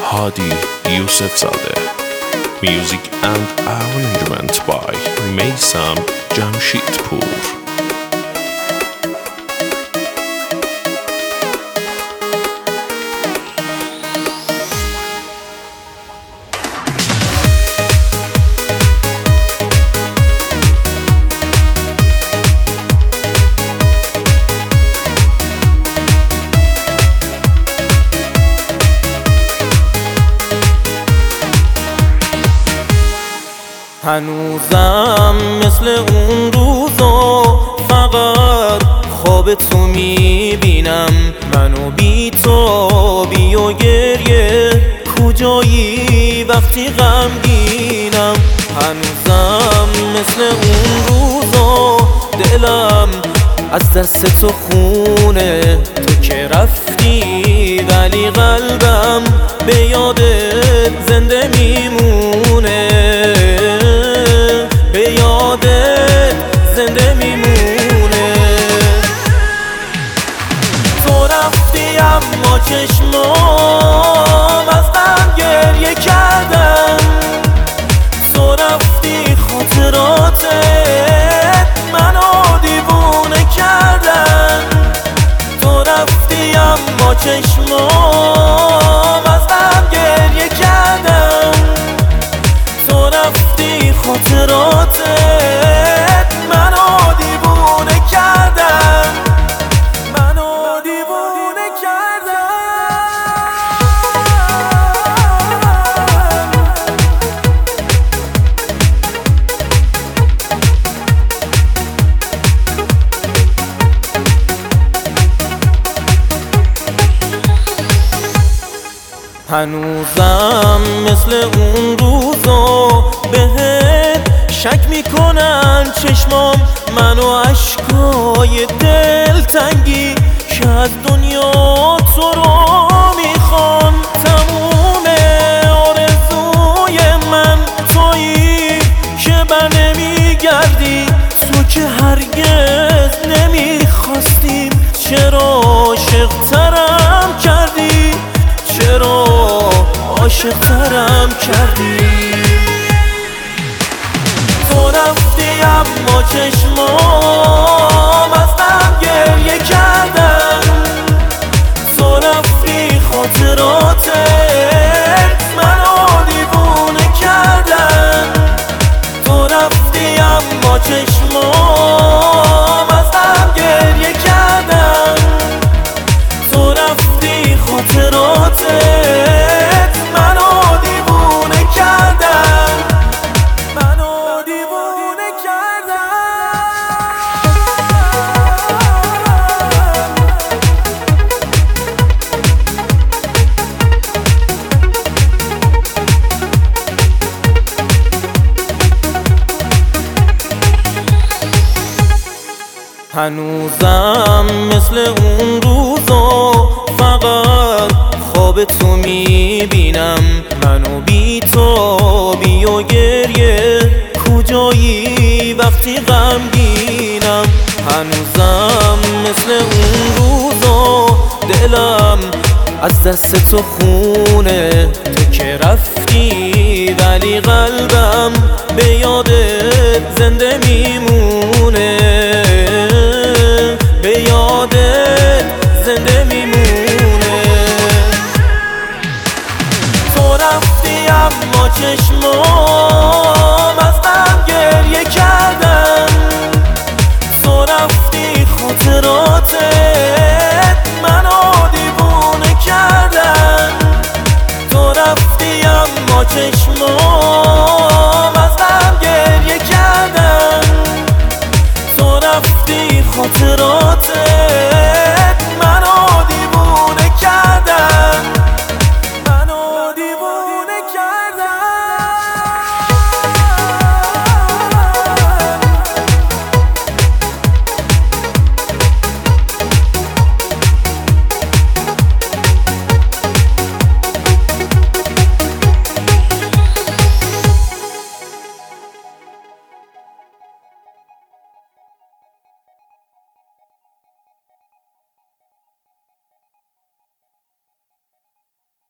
Hadi Yusufzadeh. Music and arrangement by Meysam Jamshidpur. هنوزم مثل اون روزا فقط خواب تو میبینم. منو بی‌تابی و گریه کجایی وقتی غمگینم. هنوزم مثل اون روزا دلم از دست تو خونه. تو که رفتی ولی قلبم به یادت زنده میمونه. به یادت زنده میمونه. تو رفتی اما چشمام از غم گریه کردن. تو رفتی خاطراتت منو دیوونه کردن. تو رفتی اما چشمام از غم گریه کردن. تو رفتی خاطراتت منو دیوونه کردن. منو دیوونه کردن. هنوزم مثل اون روزا بهت شک میکنن چشمام. منو اشکای دلتنگی که از دنیا تو رو میخوام. تموم آرزوی من تویی که بر نمیگردی. تو که هرگز نمیخواستیم چرا عاشق‌ترم کردی. چرا عاشق‌ترم کردی. تو رفتی اما چشمام از غم گریه کردن. تو رفتی خاطراتت منو دیوونه کردن. تو رفتی اما چشمام از غم گریه کردن. تو رفتی خاطراتت هنوزم مثل اون روزا فقط خواب تو میبینم. منو بی‌تابی و گریه کجایی وقتی غمگینم. هنوزم مثل اون روزا دلم از دست تو خونه. تو که رفتی ولی قلبم به یادت زنده میمونه. به یادت زنده میمونه. تو رفتی اما چشمام از غم گریه کردن. تو رفتی خاطراتت منو دیوونه کردن. تو رفتی اما چشمام